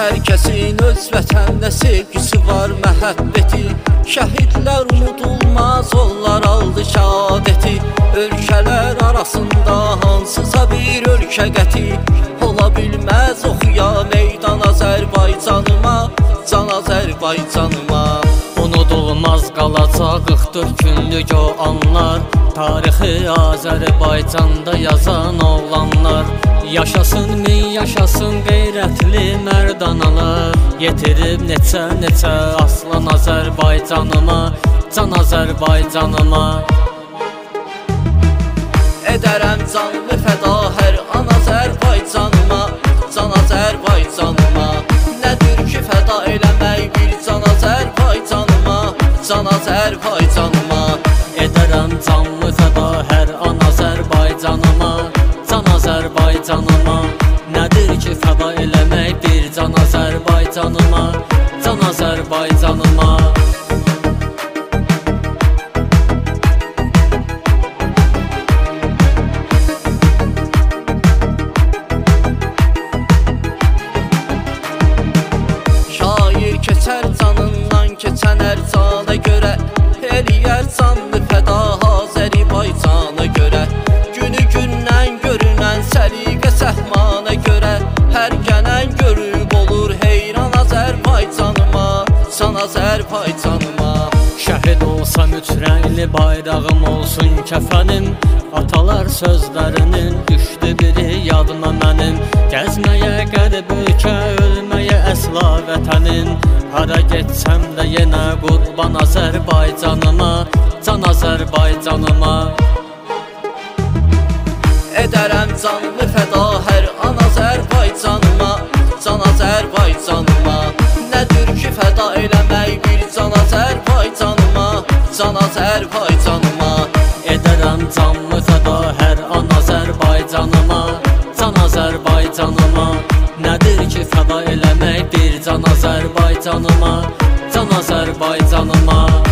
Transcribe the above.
Hər kəsin öz vətəninə sevgisi var, məhəbbəti. Şəhidlər unudulmaz, onlar aldı şəhadəti. Ölkələr arasında hansısa bir ölkə qəti ola bilməz, oxuya meydan Azərbaycanıma, can Azərbaycanıma. Unudulmaz qalacaq 44 günlük o anlar, tarixi Azərbaycanda yazan oğlanlar. Yaşasın min yaşasın qeyrətli mərdanalar, yetirib neçə aslan Azərbaycanıma, can Azərbaycanıma. Edərəm canlı fəda hər an Azərbaycanıma, can Azərbaycanıma. Nədir ki fəda eləmək bir can Azərbaycanıma, can Azərbaycanıma. Edərəm canlı fəda hər an Azərbaycanıma, can Azərbaycanıma. Nədir ki fəda eləmək bir can Azərbaycanıma, can Azərbaycanıma. Keçər canından keçən hər cana görə, eləyər canlı fəda Azərbaycana görə. Günü gündən görünən səliqə səhmana görə, hər gələn görüb olur heyran Azərbaycanıma, can Azərbaycanıma. Şəhid olsam üç rəngli bayrağım olsun kəfənim, atalar sözlərinin düşdü biri yadıma mənim. Gəzməyə qərib ölkə, ölməyə əsla vətənin, hara getsəm də yenə qurban Azərbaycanıma, can Azərbaycanıma. Edərəm canlı fəda hər an Azərbaycanıma, can Azərbaycanıma. Nədir ki fəda eləmək bir can Azərbaycanıma, can Azərbaycanıma. Edərəm canlı fəda hər an Azərbaycanıma, can Azərbaycanıma. Nədir ki fəda eləmək bir can Azərbaycanıma, can Azərbaycanıma.